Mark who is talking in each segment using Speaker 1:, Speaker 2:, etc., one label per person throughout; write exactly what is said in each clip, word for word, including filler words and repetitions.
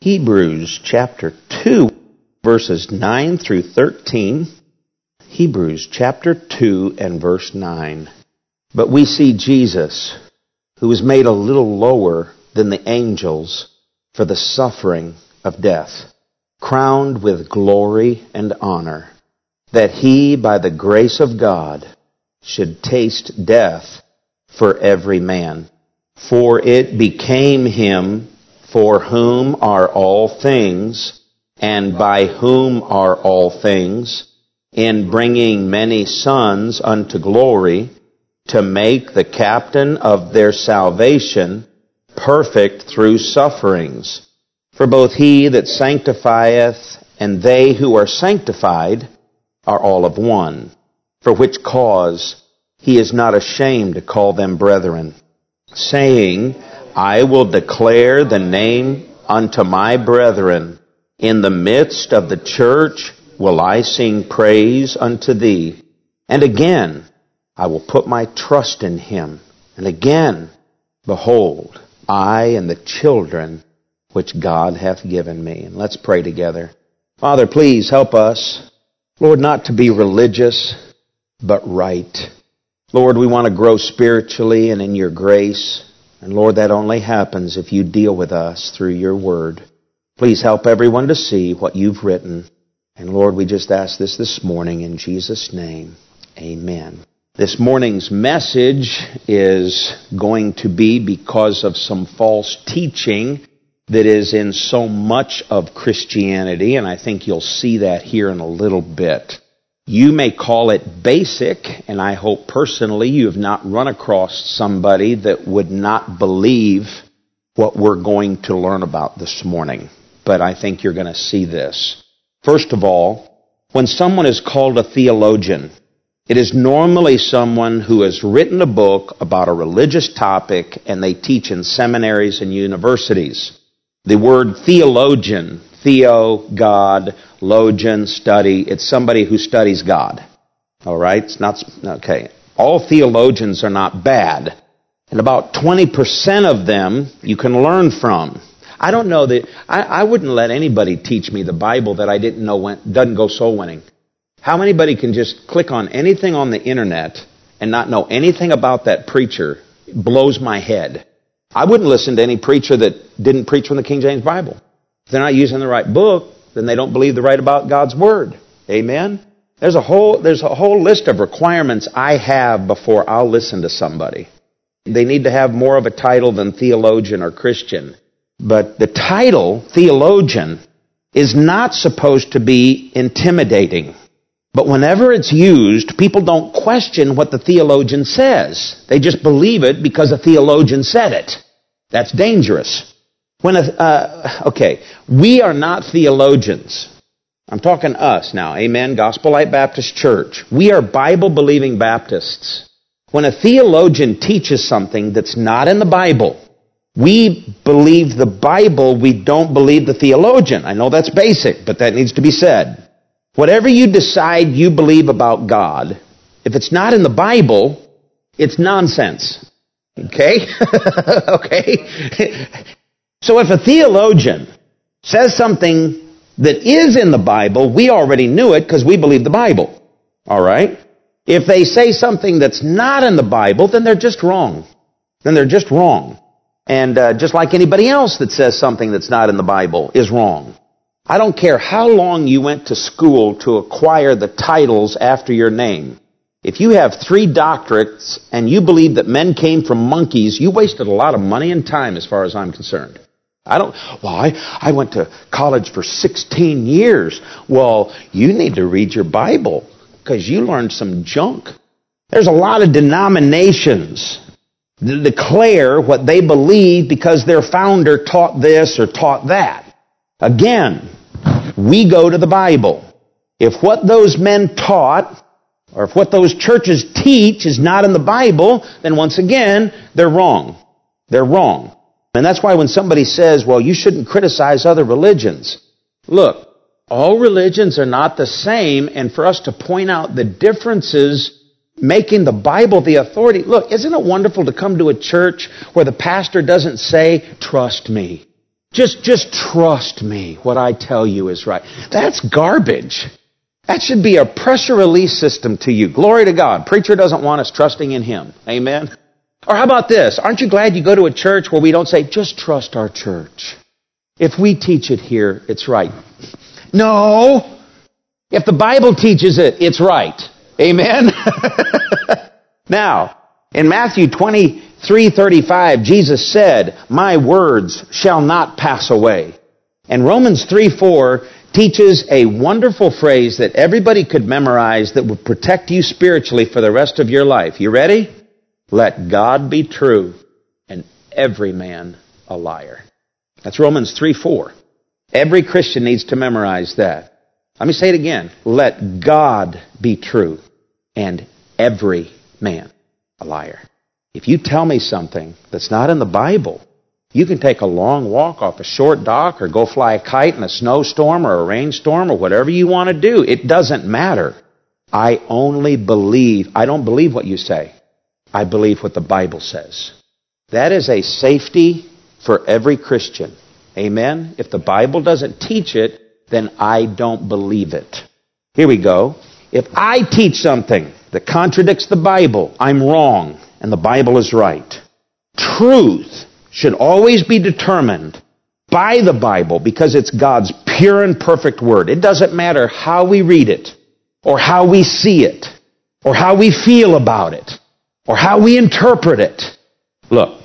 Speaker 1: Hebrews chapter two, verses nine through thirteen. Hebrews chapter two and verse nine. But we see Jesus, who was made a little lower than the angels for the suffering of death, crowned with glory and honor, that he, by the grace of God, should taste death for every man. For it became him, for whom are all things, and by whom are all things, in bringing many sons unto glory, to make the captain of their salvation perfect through sufferings. For both he that sanctifieth and they who are sanctified are all of one, for which cause he is not ashamed to call them brethren, saying, I will declare the name unto my brethren. In the midst of the church will I sing praise unto thee. And again, I will put my trust in him. And again, behold, I and the children which God hath given me. And let's pray together. Father, please help us, Lord, not to be religious, but right. Lord, we want to grow spiritually and in your grace. And Lord, that only happens if you deal with us through your word. Please help everyone to see what you've written. And Lord, we just ask this this morning in Jesus' name. Amen. This morning's message is going to be because of some false teaching that is in so much of Christianity, and I think you'll see that here in a little bit. You may call it basic, and I hope personally you have not run across somebody that would not believe what we're going to learn about this morning. But I think you're going to see this. First of all, when someone is called a theologian, it is normally someone who has written a book about a religious topic and they teach in seminaries and universities. The word theologian, theo, God, logian, study, it's somebody who studies God. All right? It's not, okay. All theologians are not bad. And about twenty percent of them you can learn from. I don't know that, I, I wouldn't let anybody teach me the Bible that I didn't know went, doesn't go soul winning. How anybody can just click on anything on the internet and not know anything about that preacher blows my head. I wouldn't listen to any preacher that didn't preach from the King James Bible. If they're not using the right book, then they don't believe the right about God's Word. Amen? There's a whole, there's a whole list of requirements I have before I'll listen to somebody. They need to have more of a title than theologian or Christian. But the title, theologian, is not supposed to be intimidating. But whenever it's used, people don't question what the theologian says. They just believe it because a theologian said it. That's dangerous. When a, uh, okay, we are not theologians. I'm talking us now. Amen. Gospel Light Baptist Church. We are Bible-believing Baptists. When a theologian teaches something that's not in the Bible, we believe the Bible, we don't believe the theologian. I know that's basic, but that needs to be said. Whatever you decide you believe about God, if it's not in the Bible, it's nonsense. Okay? Okay? So if a theologian says something that is in the Bible, we already knew it because we believe the Bible. All right? If they say something that's not in the Bible, then they're just wrong. Then they're just wrong. And uh, just like anybody else that says something that's not in the Bible is wrong. I don't care how long you went to school to acquire the titles after your name. If you have three doctorates and you believe that men came from monkeys, you wasted a lot of money and time as far as I'm concerned. I don't, well, I, I went to college for sixteen years. Well, you need to read your Bible because you learned some junk. There's a lot of denominations that declare what they believe because their founder taught this or taught that. Again, we go to the Bible. If what those men taught or if what those churches teach is not in the Bible, then once again, they're wrong. They're wrong. And that's why when somebody says, well, you shouldn't criticize other religions. Look, all religions are not the same, and for us to point out the differences making the Bible the authority. Look, isn't it wonderful to come to a church where the pastor doesn't say, trust me? Just, just trust me. What I tell you is right. That's garbage. That should be a pressure release system to you. Glory to God. Preacher doesn't want us trusting in Him. Amen? Or how about this? Aren't you glad you go to a church where we don't say, just trust our church? If we teach it here, it's right. No. If the Bible teaches it, it's right. Amen? Now, in Matthew twenty-three thirty-five, Jesus said, my words shall not pass away. And Romans three four teaches a wonderful phrase that everybody could memorize that would protect you spiritually for the rest of your life. You ready? Let God be true and every man a liar. That's Romans three four. Every Christian needs to memorize that. Let me say it again. Let God be true and every man a liar. If you tell me something that's not in the Bible, you can take a long walk off a short dock or go fly a kite in a snowstorm or a rainstorm or whatever you want to do. It doesn't matter. I only believe, I don't believe what you say. I believe what the Bible says. That is a safety for every Christian. Amen? If the Bible doesn't teach it, then I don't believe it. Here we go. If I teach something that contradicts the Bible, I'm wrong and the Bible is right. Truth should always be determined by the Bible because it's God's pure and perfect Word. It doesn't matter how we read it or how we see it or how we feel about it or how we interpret it. Look,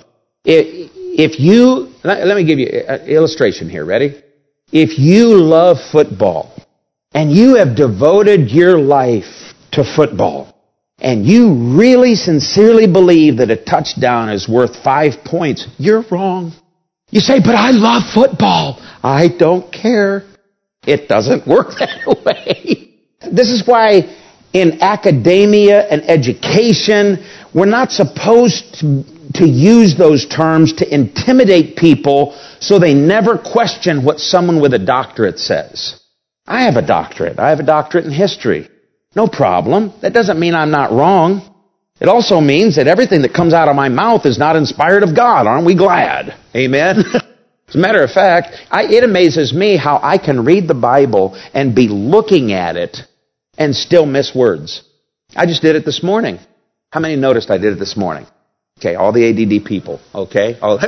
Speaker 1: if you, let me give you an illustration here. Ready? If you love football and you have devoted your life to football and you really sincerely believe that a touchdown is worth five points, you're wrong. You say, but I love football. I don't care. It doesn't work that way. This is why in academia and education, we're not supposed to, to use those terms to intimidate people so they never question what someone with a doctorate says. I have a doctorate. I have a doctorate in history. No problem. That doesn't mean I'm not wrong. It also means that everything that comes out of my mouth is not inspired of God. Aren't we glad? Amen? As a matter of fact, I, it amazes me how I can read the Bible and be looking at it and still miss words. I just did it this morning. How many noticed I did it this morning? Okay, all the A D D people. Okay? All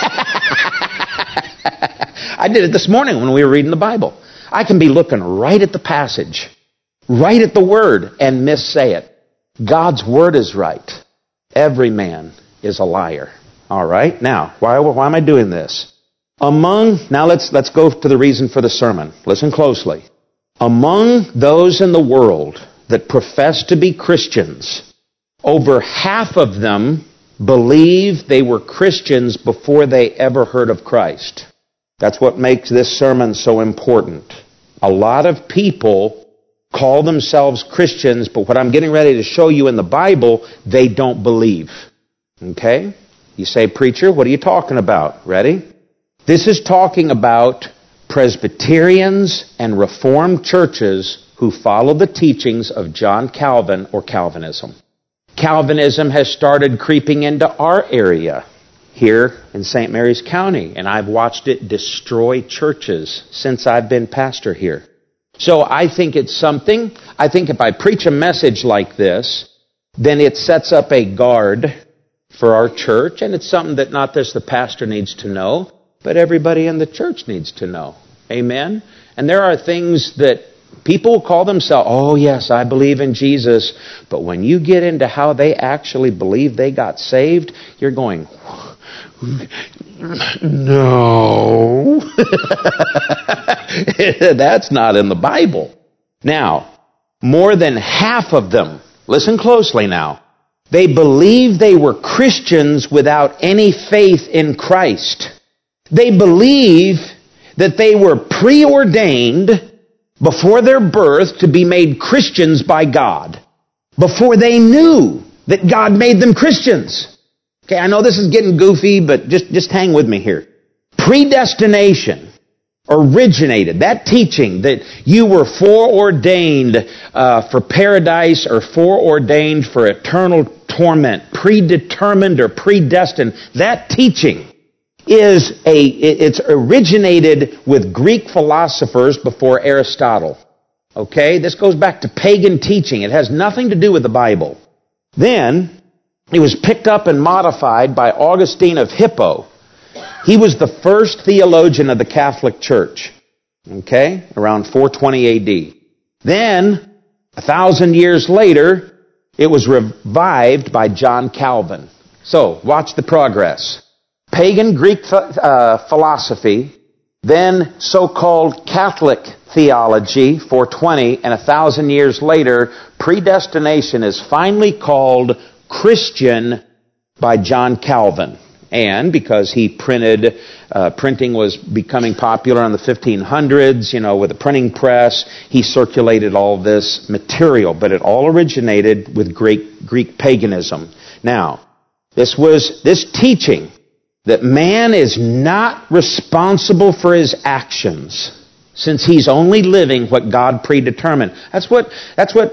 Speaker 1: I did it this morning when we were reading the Bible. I can be looking right at the passage, right at the Word, and missay it. God's Word is right. Every man is a liar. All right? Now, why, why am I doing this? Among, now let's, let's go to the reason for the sermon. Listen closely. Among those in the world that profess to be Christians, over half of them believe they were Christians before they ever heard of Christ. That's what makes this sermon so important. A lot of people call themselves Christians, but what I'm getting ready to show you in the Bible, they don't believe. Okay? You say, preacher, what are you talking about? Ready? This is talking about Presbyterians and Reformed churches who follow the teachings of John Calvin or Calvinism. Calvinism has started creeping into our area here in Saint Mary's County, and I've watched it destroy churches since I've been pastor here. So I think it's something, I think if I preach a message like this, then it sets up a guard for our church, and it's something that not just the pastor needs to know, but everybody in the church needs to know. Amen? And there are things that people call themselves, oh yes, I believe in Jesus, but when you get into how they actually believe they got saved, you're going, no. That's not in the Bible. Now, more than half of them, listen closely now, they believe they were Christians without any faith in Christ. They believe that they were preordained before their birth to be made Christians by God, before they knew that God made them Christians. Okay, I know this is getting goofy, but just, just hang with me here. Predestination originated, that teaching that you were foreordained uh, for paradise or foreordained for eternal torment, predetermined or predestined, that teaching is a, it's originated with Greek philosophers before Aristotle. Okay? This goes back to pagan teaching. It has nothing to do with the Bible. Then, it was picked up and modified by Augustine of Hippo. He was the first theologian of the Catholic Church. Okay? Around four twenty A D. Then, a thousand years later, it was revived by John Calvin. So, watch the progress. Pagan Greek uh, philosophy, then so-called Catholic theology, four twenty, and a thousand years later, predestination is finally called Christian by John Calvin. And because he printed, uh, printing was becoming popular in the fifteen hundreds, you know, with the printing press, he circulated all this material, but it all originated with Greek, Greek paganism. Now, this was, this teaching that man is not responsible for his actions, since he's only living what God predetermined. That's what, that's what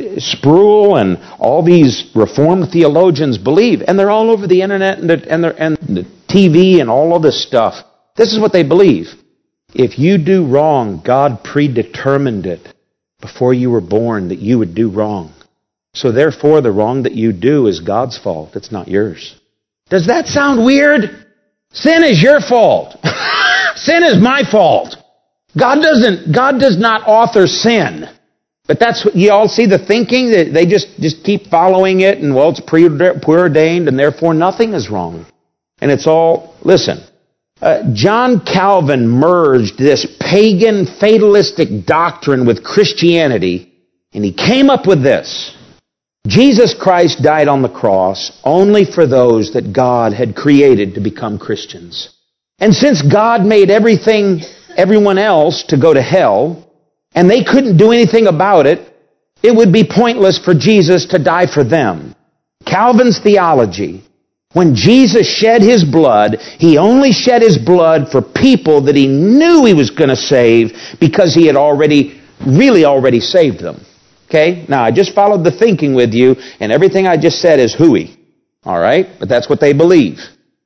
Speaker 1: Sproul and all these Reformed theologians believe. And they're all over the internet and the, and, the, and the T V and all of this stuff. This is what they believe. If you do wrong, God predetermined it before you were born that you would do wrong. So therefore, the wrong that you do is God's fault. It's not yours. Does that sound weird? Sin is your fault. Sin is my fault. God doesn't, God does not author sin. But that's what, you all see the thinking? That they just, just keep following it and, well, it's preordained and therefore nothing is wrong. And it's all, listen, uh, John Calvin merged this pagan fatalistic doctrine with Christianity, and he came up with this. Jesus Christ died on the cross only for those that God had created to become Christians. And since God made everything, everyone else to go to hell, and they couldn't do anything about it, it would be pointless for Jesus to die for them. Calvin's theology, when Jesus shed his blood, he only shed his blood for people that he knew he was going to save because he had already, really already saved them. Okay? Now, I just followed the thinking with you, and everything I just said is hooey. All right? But that's what they believe.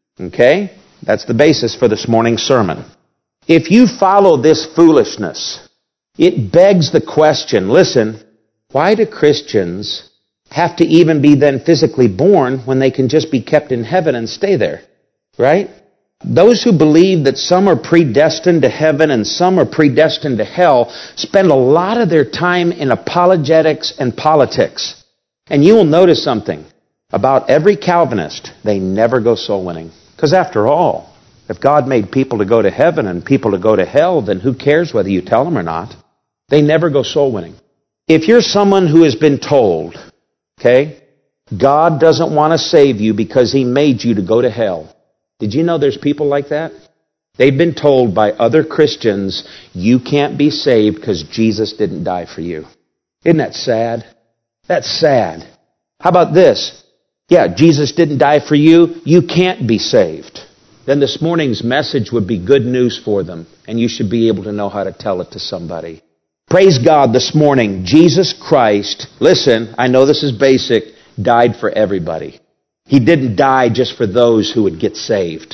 Speaker 1: Okay? That's the basis for this morning's sermon. If you follow this foolishness, it begs the question, listen, why do Christians have to even be then physically born when they can just be kept in heaven and stay there? Right? Those who believe that some are predestined to heaven and some are predestined to hell spend a lot of their time in apologetics and politics. And you will notice something about every Calvinist. They never go soul winning. Because after all, if God made people to go to heaven and people to go to hell, then who cares whether you tell them or not? They never go soul winning. If you're someone who has been told, okay, God doesn't want to save you because he made you to go to hell. Did you know there's people like that? They've been told by other Christians, you can't be saved because Jesus didn't die for you. Isn't that sad? That's sad. How about this? Yeah, Jesus didn't die for you. You can't be saved. Then this morning's message would be good news for them, and you should be able to know how to tell it to somebody. Praise God this morning. Jesus Christ, listen, I know this is basic, died for everybody. He didn't die just for those who would get saved.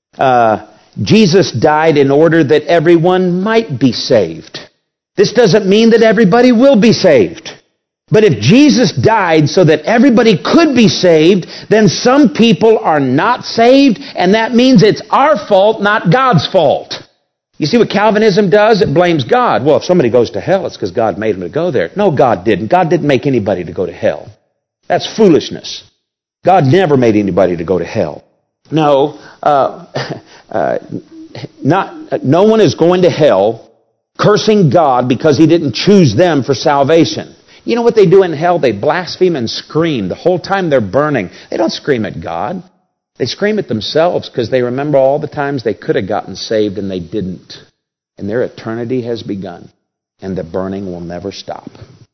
Speaker 1: Uh, Jesus died in order that everyone might be saved. This doesn't mean that everybody will be saved. But if Jesus died so that everybody could be saved, then some people are not saved, and that means it's our fault, not God's fault. You see what Calvinism does? It blames God. Well, if somebody goes to hell, it's because God made them to go there. No, God didn't. God didn't make anybody to go to hell. That's foolishness. God never made anybody to go to hell. No, uh, uh, not, no one is going to hell cursing God because he didn't choose them for salvation. You know what they do in hell? They blaspheme and scream the whole time they're burning. They don't scream at God. They scream at themselves because they remember all the times they could have gotten saved and they didn't. And their eternity has begun. And the burning will never stop.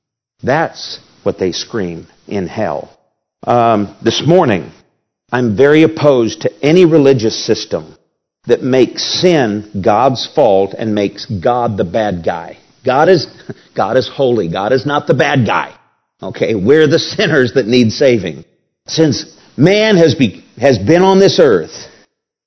Speaker 1: That's what they scream in hell. Um, this morning, I'm very opposed to any religious system that makes sin God's fault and makes God the bad guy. God is, God is holy. God is not the bad guy. Okay, we're the sinners that need saving. Since man has, be, has been on this earth,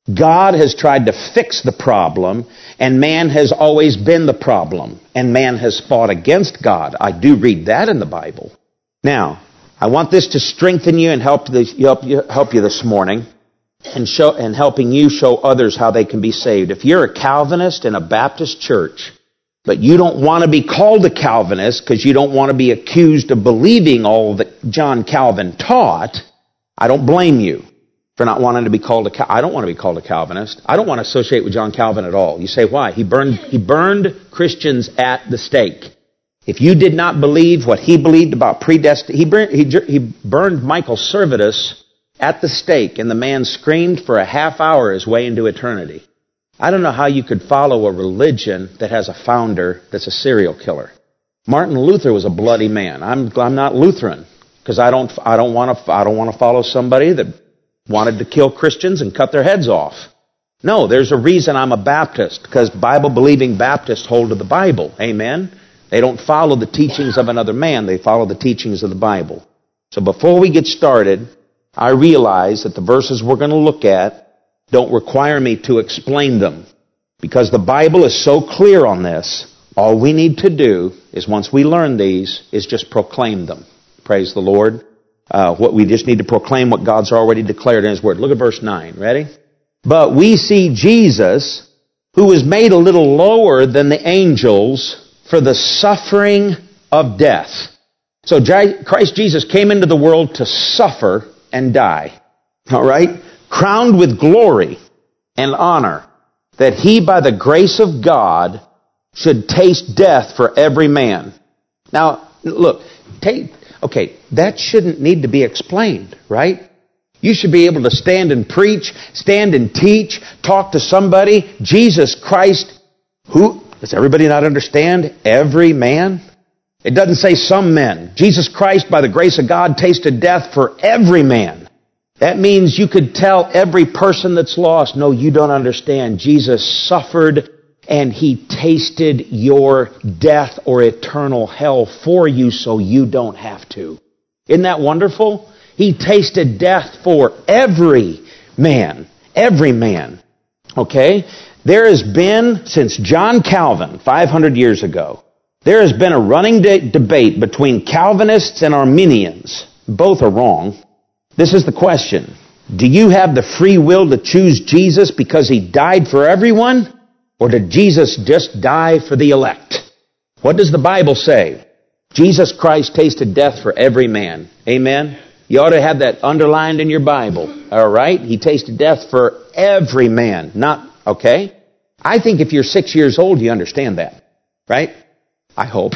Speaker 1: God has tried to fix the problem, and man has always been the problem, and man has fought against God. I do read that in the Bible. Now, I want this to strengthen you and help, the, help, you, help you this morning, and show and helping you show others how they can be saved. If you're a Calvinist in a Baptist church, but you don't want to be called a Calvinist because you don't want to be accused of believing all that John Calvin taught, I don't blame you for not wanting to be called a Cal- I don't want to be called a Calvinist. I don't want to associate with John Calvin at all. You say, why? He burned, he burned Christians at the stake. If you did not believe what he believed about predestination, he burned, he, he burned Michael Servetus at the stake, and the man screamed for a half hour his way into eternity. I don't know how you could follow a religion that has a founder that's a serial killer. Martin Luther was a bloody man. I'm, I'm not Lutheran because I don't, I don't want to, I don't want to follow somebody that wanted to kill Christians and cut their heads off. No, there's a reason I'm a Baptist, because Bible-believing Baptists hold to the Bible. Amen? They don't follow the teachings of another man. They follow the teachings of the Bible. So before we get started, I realize that the verses we're going to look at don't require me to explain them, because the Bible is so clear on this. All we need to do is, once we learn these, is just proclaim them. Praise the Lord. Uh, what we just need to proclaim what God's already declared in His Word. Look at verse nine. Ready? But we see Jesus, who was made a little lower than the angels for the suffering of death. So Christ Jesus came into the world to suffer and die. All right? Crowned with glory and honor, that He, by the grace of God, should taste death for every man. Now, look, take... Okay, that shouldn't need to be explained, right? You should be able to stand and preach, stand and teach, talk to somebody. Jesus Christ, who, does everybody not understand? Every man? It doesn't say some men. Jesus Christ, by the grace of God, tasted death for every man. That means you could tell every person that's lost, no, you don't understand. Jesus suffered and He tasted your death or eternal hell for you so you don't have to. Isn't that wonderful? He tasted death for every man. Every man. Okay? There has been, since John Calvin, five hundred years ago, there has been a running de- debate between Calvinists and Arminians. Both are wrong. This is the question. Do you have the free will to choose Jesus because He died for everyone? Or did Jesus just die for the elect? What does the Bible say? Jesus Christ tasted death for every man. Amen? You ought to have that underlined in your Bible. All right? He tasted death for every man. Not, okay? I think if you're six years old, you understand that. Right? I hope.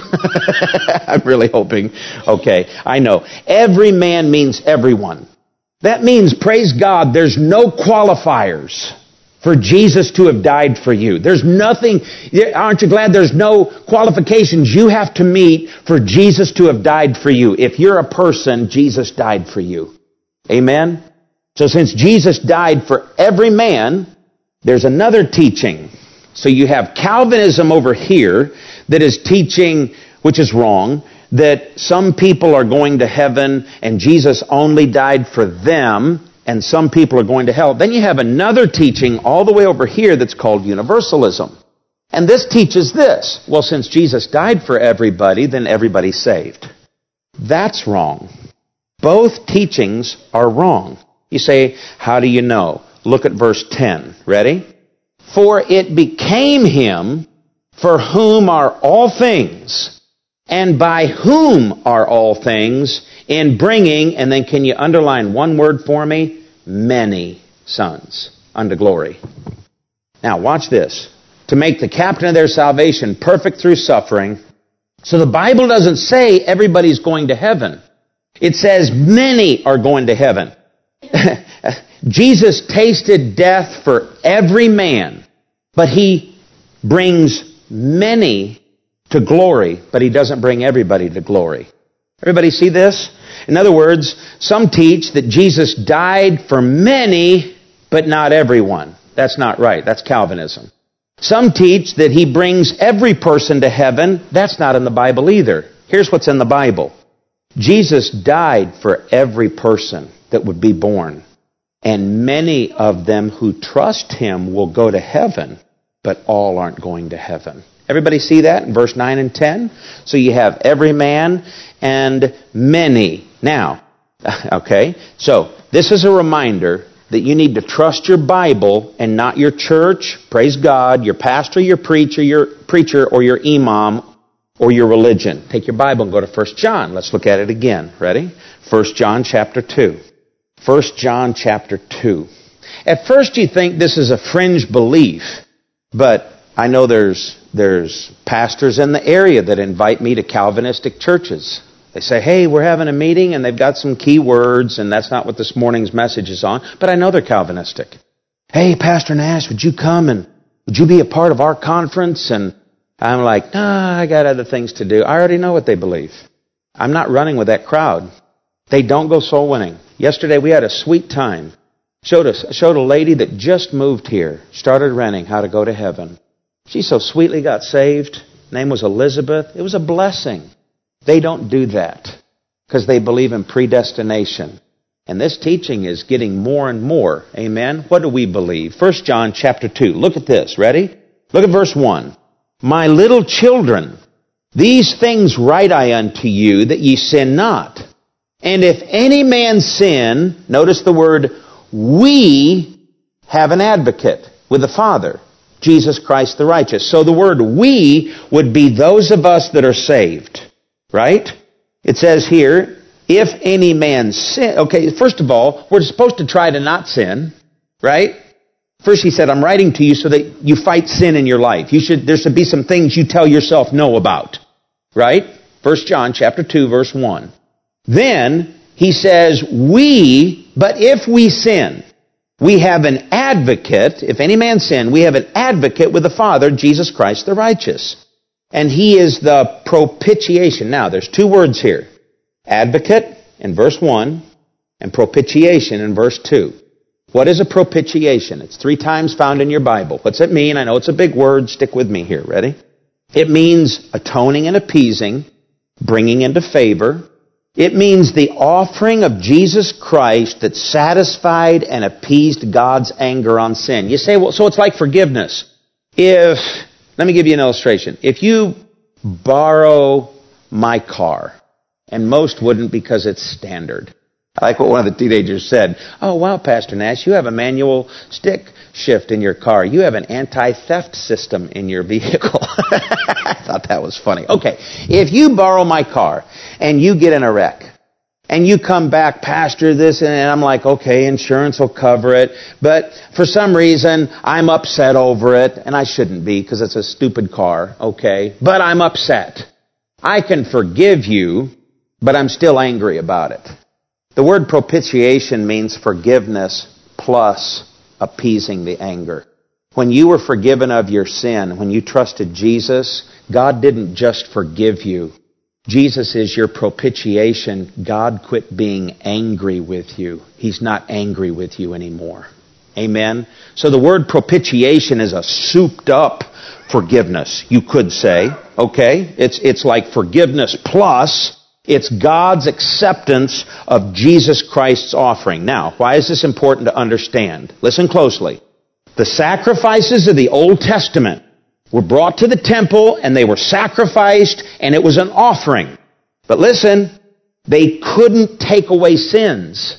Speaker 1: I'm really hoping. Okay, I know. Every man means everyone. That means, praise God, there's no qualifiers for Jesus to have died for you. There's nothing, aren't you glad there's no qualifications you have to meet for Jesus to have died for you? If you're a person, Jesus died for you. Amen? So since Jesus died for every man, there's another teaching. So you have Calvinism over here that is teaching, which is wrong, that some people are going to heaven and Jesus only died for them, and some people are going to hell. Then you have another teaching all the way over here that's called universalism. And this teaches this. Well, since Jesus died for everybody, then everybody's saved. That's wrong. Both teachings are wrong. You say, how do you know? Look at verse ten. Ready? For it became Him for whom are all things, and by whom are all things, in bringing, and then can you underline one word for me? Many sons unto glory. Now watch this. To make the captain of their salvation perfect through suffering. So the Bible doesn't say everybody's going to heaven. It says many are going to heaven. Jesus tasted death for every man, but He brings many to glory, but He doesn't bring everybody to glory. Everybody see this? In other words, some teach that Jesus died for many, but not everyone. That's not right. That's Calvinism. Some teach that He brings every person to heaven. That's not in the Bible either. Here's what's in the Bible. Jesus died for every person that would be born. And many of them who trust him will go to heaven, but all aren't going to heaven. Everybody see that in verse nine and ten? So you have every man and many. Now, okay, so this is a reminder that you need to trust your Bible and not your church, praise God, your pastor, your preacher, your preacher, or your imam, or your religion. Take your Bible and go to First John. Let's look at it again. Ready? First John chapter two. First John chapter two. At first you think this is a fringe belief, but I know there's there's pastors in the area that invite me to Calvinistic churches. They say, hey, we're having a meeting, and they've got some key words, and that's not what this morning's message is on, but I know they're Calvinistic. Hey, Pastor Nash, would you come and would you be a part of our conference? And I'm like, nah, I got other things to do. I already know what they believe. I'm not running with that crowd. They don't go soul winning. Yesterday we had a sweet time. Showed us showed a lady that just moved here, started renting How to Go to Heaven. She so sweetly got saved. Name was Elizabeth. It was a blessing. They don't do that because they believe in predestination. And this teaching is getting more and more. Amen. What do we believe? First John chapter two. Look at this. Ready? Look at verse one. My little children, these things write I unto you, that ye sin not. And if any man sin, notice the word, we have an advocate with the Father, Jesus Christ the righteous. So the word we would be those of us that are saved, right? It says here, if any man sin. Okay, first of all, we're supposed to try to not sin, right? First he said, I'm writing to you so that you fight sin in your life. You should. There should be some things you tell yourself no about, right? First John chapter two, verse one. Then he says, we, but if we sin, we have an advocate. If any man sin, we have an advocate with the Father, Jesus Christ the righteous. And he is the propitiation. Now, there's two words here. Advocate in verse one and propitiation in verse two. What is a propitiation? It's three times found in your Bible. What's it mean? I know it's a big word. Stick with me here. Ready? It means atoning and appeasing, bringing into favor. It means the offering of Jesus Christ that satisfied and appeased God's anger on sin. You say, well, so it's like forgiveness. If, let me give you an illustration. If you borrow my car, and most wouldn't because it's standard. I like what one of the teenagers said. Oh, wow, Pastor Nash, you have a manual stick shift in your car. You have an anti-theft system in your vehicle. I thought that was funny. Okay, if you borrow my car and you get in a wreck and you come back, Pastor, this, and I'm like, okay, insurance will cover it. But for some reason, I'm upset over it, and I shouldn't be because it's a stupid car, okay? But I'm upset. I can forgive you, but I'm still angry about it. The word propitiation means forgiveness plus appeasing the anger. When you were forgiven of your sin, when you trusted Jesus, God didn't just forgive you. Jesus is your propitiation. God quit being angry with you. He's not angry with you anymore. Amen? So the word propitiation is a souped up forgiveness, you could say. Okay? It's, it's like forgiveness plus. It's God's acceptance of Jesus Christ's offering. Now, why is this important to understand? Listen closely. The sacrifices of the Old Testament were brought to the temple and they were sacrificed and it was an offering. But listen, they couldn't take away sins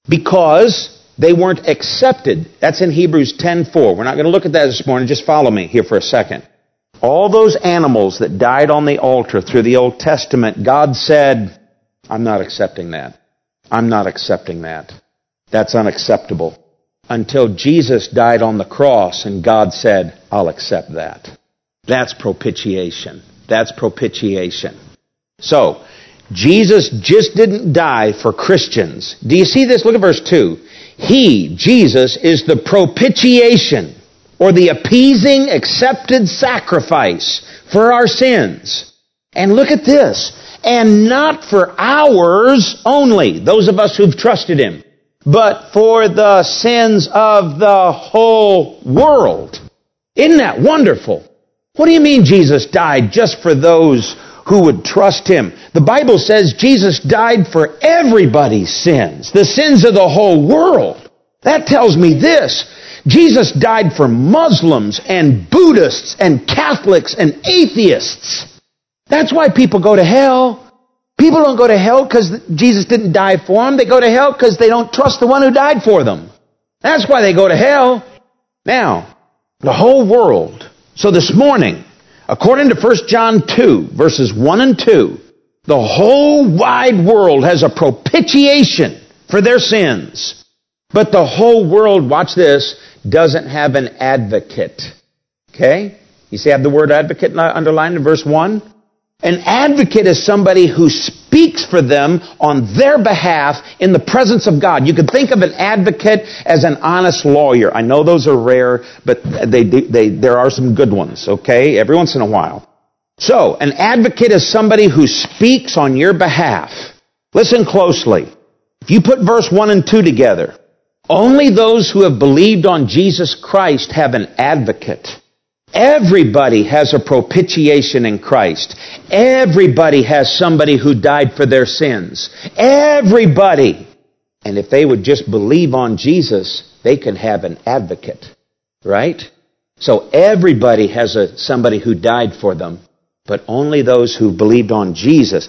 Speaker 1: because they weren't accepted. That's in Hebrews ten four. We're not going to look at that this morning. Just follow me here for a second. All those animals that died on the altar through the Old Testament, God said, I'm not accepting that. I'm not accepting that. That's unacceptable. Until Jesus died on the cross and God said, I'll accept that. That's propitiation. That's propitiation. So, Jesus just didn't die for Christians. Do you see this? Look at verse two. He, Jesus, is the propitiation, or the appeasing, accepted sacrifice for our sins. And look at this. And not for ours only, those of us who've trusted Him, but for the sins of the whole world. Isn't that wonderful? What do you mean Jesus died just for those who would trust Him? The Bible says Jesus died for everybody's sins, the sins of the whole world. That tells me this. Jesus died for Muslims and Buddhists and Catholics and atheists. That's why people go to hell. People don't go to hell because Jesus didn't die for them. They go to hell because they don't trust the one who died for them. That's why they go to hell. Now, the whole world. So this morning, according to First John two, verses one and two, the whole wide world has a propitiation for their sins. But the whole world, watch this, doesn't have an advocate. Okay? You see I have the word advocate underlined in verse one? An advocate is somebody who speaks for them on their behalf in the presence of God. You could think of an advocate as an honest lawyer. I know those are rare, but they, they, there are some good ones, okay? Every once in a while. So, an advocate is somebody who speaks on your behalf. Listen closely. If you put verse one and two together, only those who have believed on Jesus Christ have an advocate. Everybody has a propitiation in Christ. Everybody has somebody who died for their sins. Everybody. And if they would just believe on Jesus, they can have an advocate. Right? So everybody has a somebody who died for them, but only those who believed on Jesus.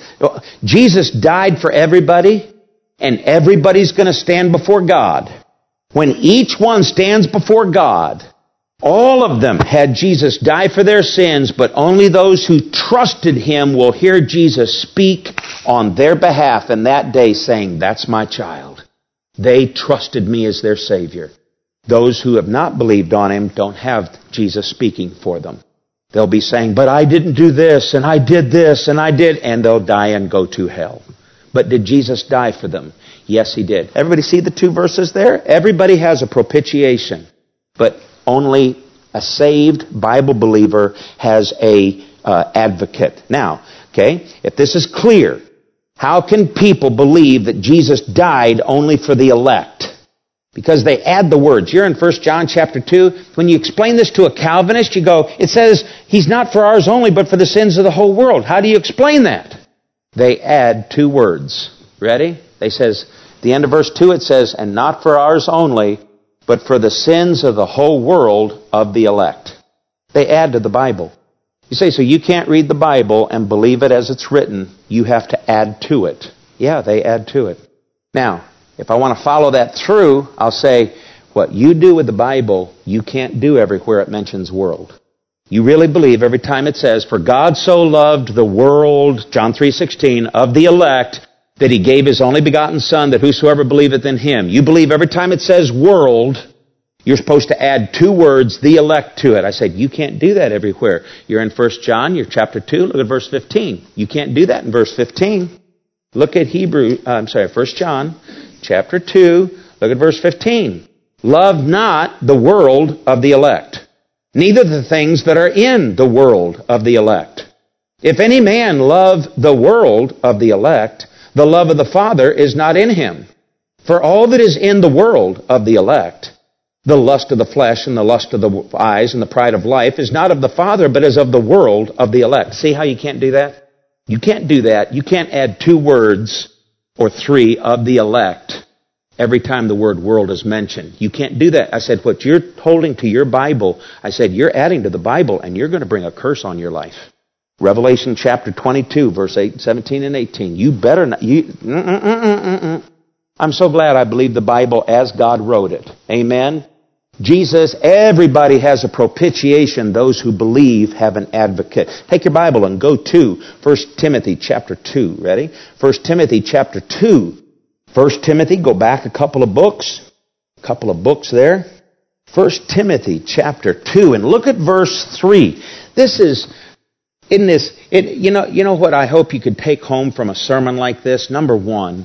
Speaker 1: Jesus died for everybody, and everybody's going to stand before God. When each one stands before God, all of them had Jesus die for their sins, but only those who trusted Him will hear Jesus speak on their behalf in that day saying, that's my child. They trusted me as their Savior. Those who have not believed on Him don't have Jesus speaking for them. They'll be saying, but I didn't do this, and I did this, and I did, and they'll die and go to hell. But did Jesus die for them? Yes, He did. Everybody see the two verses there? Everybody has a propitiation, but only a saved Bible believer has a uh, advocate. Now, okay, if this is clear, how can people believe that Jesus died only for the elect? Because they add the words. You're in First John chapter two. When you explain this to a Calvinist, you go, it says, He's not for ours only, but for the sins of the whole world. How do you explain that? They add two words. Ready? They says, at the end of verse two it says, and not for ours only, but for the sins of the whole world of the elect. They add to the Bible. You say, so you can't read the Bible and believe it as it's written. You have to add to it. Yeah, they add to it. Now, if I want to follow that through, I'll say, what you do with the Bible, you can't do everywhere it mentions world. You really believe every time it says, for God so loved the world, John three sixteen, of the elect, that He gave His only begotten Son, that whosoever believeth in Him. You believe every time it says world, you're supposed to add two words, the elect, to it. I said, you can't do that everywhere. You're in First John, you're chapter two, look at verse fifteen. You can't do that in verse fifteen. Look at Hebrew, uh, I'm sorry, First John, chapter two, look at verse fifteen. Love not the world of the elect, neither the things that are in the world of the elect. If any man love the world of the elect, the love of the Father is not in him. For all that is in the world of the elect, the lust of the flesh and the lust of the eyes and the pride of life, is not of the Father, but is of the world of the elect. See how you can't do that? You can't do that. You can't add two words or three of the elect every time the word world is mentioned. You can't do that. I said, what you're holding to your Bible, I said, you're adding to the Bible and you're going to bring a curse on your life. Revelation chapter twenty-two, verse eight, seventeen and eighteen. You better not. You, mm, mm, mm, mm, mm. I'm so glad I believe the Bible as God wrote it. Amen. Jesus, everybody has a propitiation. Those who believe have an advocate. Take your Bible and go to First Timothy chapter two. Ready? First Timothy chapter two. First Timothy, go back a couple of books. A couple of books there. First Timothy chapter two. And look at verse three. This is, isn't this, it, you know, you know what I hope you could take home from a sermon like this? Number one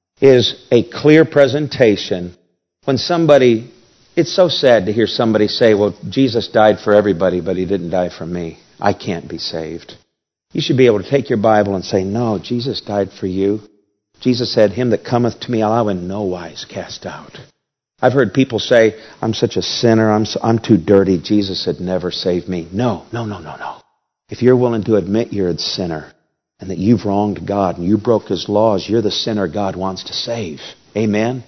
Speaker 1: is a clear presentation. When somebody, it's so sad to hear somebody say, well, Jesus died for everybody, but He didn't die for me. I can't be saved. You should be able to take your Bible and say, no, Jesus died for you. Jesus said, him that cometh to me, I'll in no wise cast out. I've heard people say, I'm such a sinner, I'm so, I'm too dirty, Jesus had never saved me. No, no, no, no, no. If you're willing to admit you're a sinner and that you've wronged God and you broke His laws, you're the sinner God wants to save. Amen?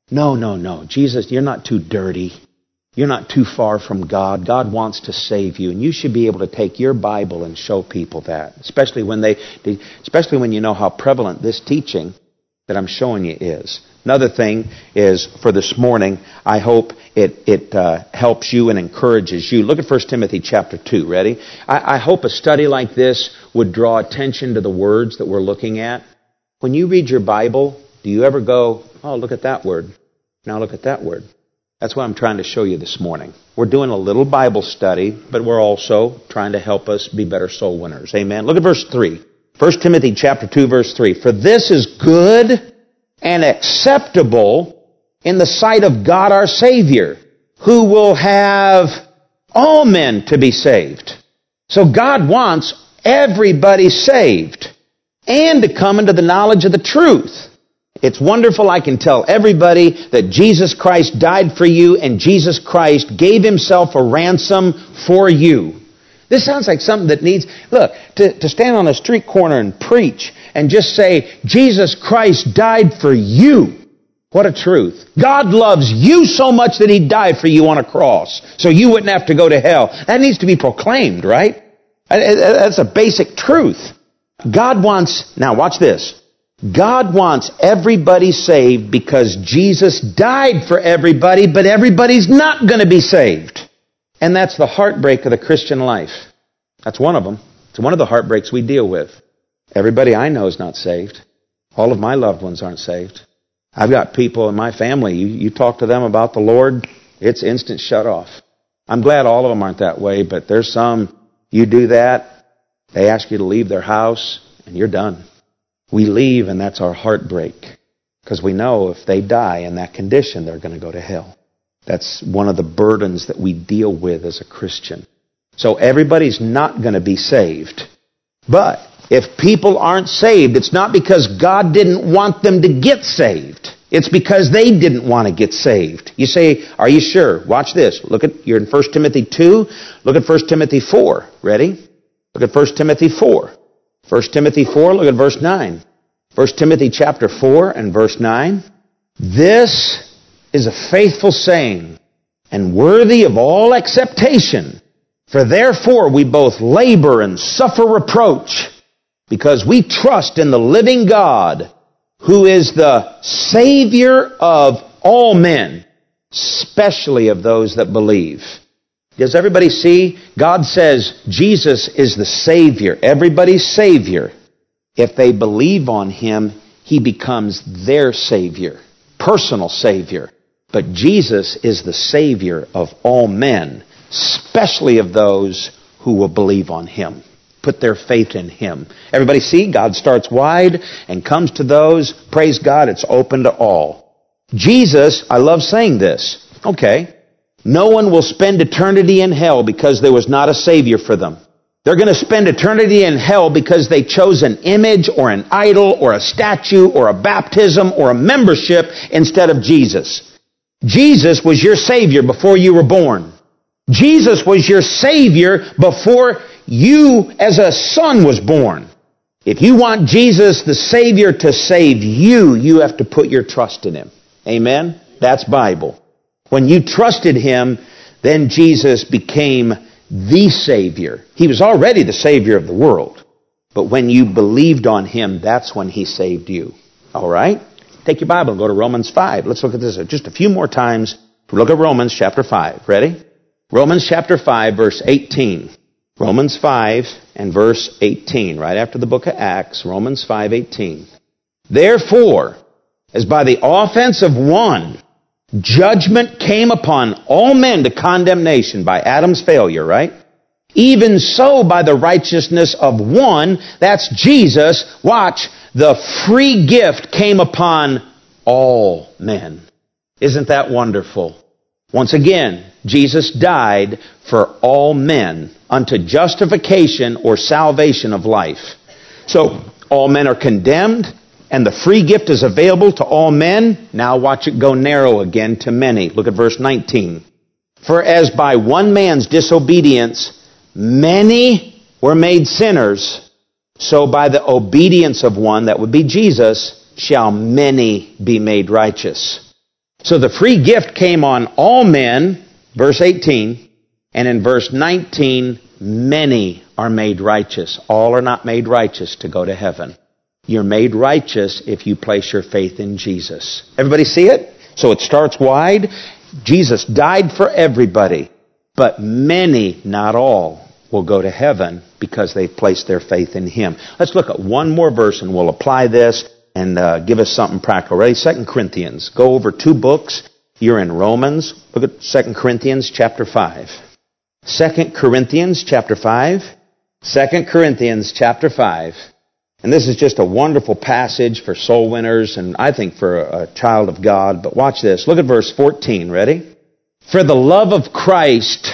Speaker 1: No, no, no. Jesus, you're not too dirty. You're not too far from God. God wants to save you, and you should be able to take your Bible and show people that, especially when they, especially when you know how prevalent this teaching that I'm showing you is. Another thing is, for this morning, I hope it it uh, helps you and encourages you. Look at First Timothy chapter two. Ready? I, I hope a study like this would draw attention to the words that we're looking at. When you read your Bible, do you ever go, oh, look at that word. Now look at that word. That's what I'm trying to show you this morning. We're doing a little Bible study, but we're also trying to help us be better soul winners. Amen. Look at verse three. First Timothy chapter two, verse three. For this is good and acceptable in the sight of God our Savior, who will have all men to be saved. So God wants everybody saved and to come into the knowledge of the truth. It's wonderful. I can tell everybody that Jesus Christ died for you and Jesus Christ gave Himself a ransom for you. This sounds like something that needs, look, to, to stand on a street corner and preach and just say, Jesus Christ died for you. What a truth. God loves you so much that He died for you on a cross so you wouldn't have to go to hell. That needs to be proclaimed, right? That's a basic truth. God wants, now watch this. God wants everybody saved because Jesus died for everybody, but everybody's not going to be saved. And that's the heartbreak of the Christian life. That's one of them. It's one of the heartbreaks we deal with. Everybody I know is not saved. All of my loved ones aren't saved. I've got people in my family, you, you talk to them about the Lord, it's instant shut off. I'm glad all of them aren't that way, but there's some, you do that, they ask you to leave their house, and you're done. We leave, and that's our heartbreak. Because we know if they die in that condition, they're going to go to hell. That's one of the burdens that we deal with as a Christian. So everybody's not going to be saved. But if people aren't saved, it's not because God didn't want them to get saved. It's because they didn't want to get saved. You say, are you sure? Watch this. Look at, you're in First Timothy two. Look at First Timothy four. Ready? Look at First Timothy four. First Timothy four, look at verse nine. First Timothy chapter four and verse nine. This is a faithful saying and worthy of all acceptation. For therefore we both labor and suffer reproach, because we trust in the living God, who is the Savior of all men, especially of those that believe. Does everybody see? God says Jesus is the Savior, everybody's Savior. If they believe on Him, He becomes their Savior, personal Savior. But Jesus is the Savior of all men, especially of those who will believe on Him, put their faith in Him. Everybody see? God starts wide and comes to those. Praise God, it's open to all. Jesus, I love saying this. Okay. No one will spend eternity in hell because there was not a Savior for them. They're going to spend eternity in hell because they chose an image or an idol or a statue or a baptism or a membership instead of Jesus. Jesus was your Savior before you were born. Jesus was your Savior before you as a son was born. If you want Jesus, the Savior, to save you, you have to put your trust in Him. Amen? That's Bible. When you trusted Him, then Jesus became the Savior. He was already the Savior of the world. But when you believed on Him, that's when He saved you. All right? Take your Bible and go to Romans five. Let's look at this just a few more times. Look at Romans chapter five. Ready? Romans chapter five, verse eighteen. Romans five and verse eighteen. Right after the book of Acts, Romans five eighteen. Therefore, as by the offense of one, judgment came upon all men to condemnation by Adam's failure, right? Even so, by the righteousness of one, that's Jesus, watch, the free gift came upon all men. Isn't that wonderful? Once again, Jesus died for all men unto justification or salvation of life. So, all men are condemned, and the free gift is available to all men. Now watch it go narrow again to many. Look at verse nineteen. For as by one man's disobedience many were made sinners, so by the obedience of one, that would be Jesus, shall many be made righteous. So the free gift came on all men, verse eighteen, and in verse nineteen, many are made righteous. All are not made righteous to go to heaven. You're made righteous if you place your faith in Jesus. Everybody see it? So it starts wide. Jesus died for everybody, but many, not all, will go to heaven because they've placed their faith in Him. Let's look at one more verse and we'll apply this and uh, give us something practical. Ready? Second Corinthians. Go over two books. You're in Romans. Look at Second Corinthians chapter five. Second Corinthians chapter five. Second Corinthians chapter five. And this is just a wonderful passage for soul winners and I think for a, a child of God. But watch this. Look at verse fourteen. Ready? For the love of Christ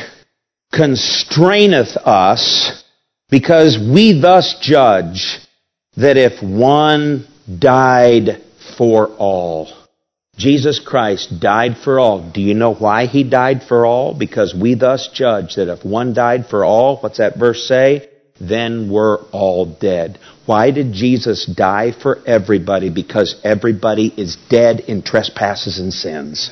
Speaker 1: constraineth us, because we thus judge that if one died for all. Jesus Christ died for all. Do you know why He died for all? Because we thus judge that if one died for all, what's that verse say? Then we're all dead. Why did Jesus die for everybody? Because everybody is dead in trespasses and sins.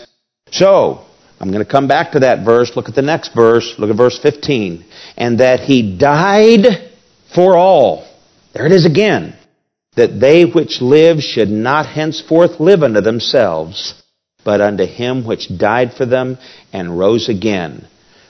Speaker 1: So, I'm going to come back to that verse. Look at the next verse. Look at verse fifteen. And that He died for all. There it is again. That they which live should not henceforth live unto themselves, but unto Him which died for them and rose again.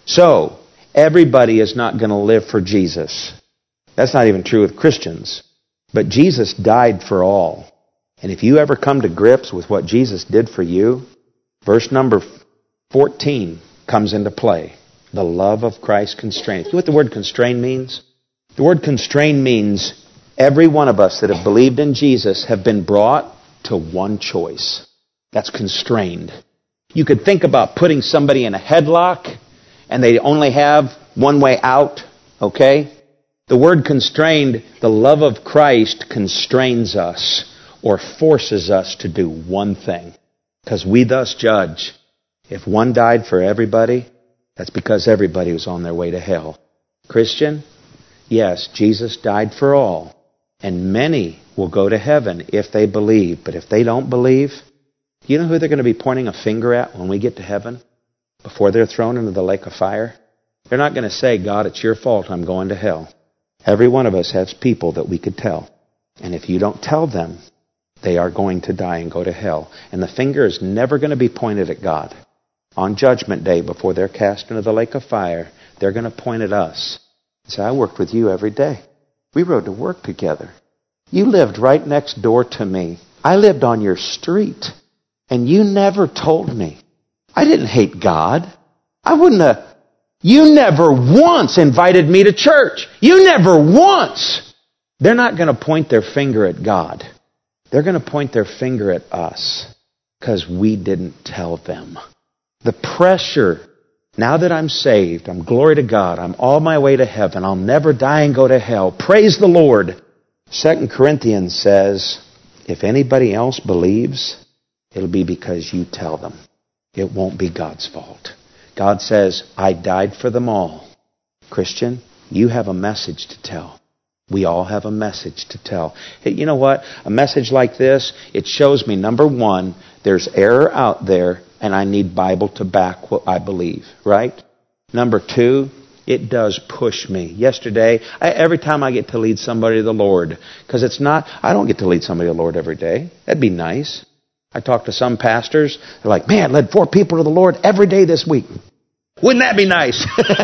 Speaker 1: So, everybody is not going to live for Jesus. That's not even true with Christians. But Jesus died for all. And if you ever come to grips with what Jesus did for you, verse number fourteen comes into play. The love of Christ constraineth. You know what the word constrain means? The word constrain means every one of us that have believed in Jesus have been brought to one choice. That's constrained. You could think about putting somebody in a headlock and they only have one way out, okay? The word constrained, the love of Christ constrains us or forces us to do one thing. Because we thus judge. If one died for everybody, that's because everybody was on their way to hell. Christian, yes, Jesus died for all. And many will go to heaven if they believe. But if they don't believe, do you know who they're going to be pointing a finger at when we get to heaven? Before they're thrown into the lake of fire? They're not going to say, God, it's your fault, I'm going to hell. Every one of us has people that we could tell. And if you don't tell them, they are going to die and go to hell. And the finger is never going to be pointed at God. On Judgment Day, before they're cast into the lake of fire, they're going to point at us. Say, I worked with you every day. We rode to work together. You lived right next door to me. I lived on your street. And you never told me. I didn't hate God. I wouldn't have... You never once invited me to church. You never once. They're not going to point their finger at God. They're going to point their finger at us because we didn't tell them. The pressure, now that I'm saved, I'm glory to God, I'm on my way to heaven, I'll never die and go to hell. Praise the Lord. Second Corinthians says, if anybody else believes, it'll be because you tell them. It won't be God's fault. God says, I died for them all. Christian, you have a message to tell. We all have a message to tell. Hey, you know what? A message like this, it shows me, number one, there's error out there, and I need Bible to back what I believe, right? Number two, it does push me. Yesterday, I, every time I get to lead somebody to the Lord, because it's not, I don't get to lead somebody to the Lord every day. That'd be nice. I talk to some pastors, they're like, man, I led four people to the Lord every day this week. Wouldn't that be nice?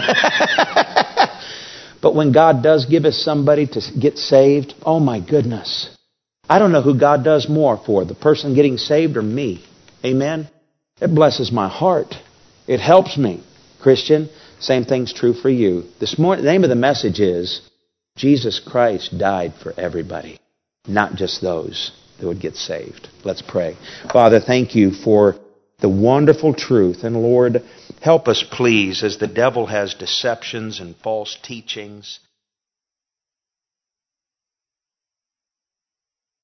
Speaker 1: But when God does give us somebody to get saved, oh my goodness. I don't know who God does more for, the person getting saved or me. Amen? It blesses my heart. It helps me. Christian, same thing's true for you. This morning, the name of the message is, Jesus Christ died for everybody, not just those that would get saved. Let's pray. Father, thank you for the wonderful truth. And Lord, help us please, as the devil has deceptions and false teachings.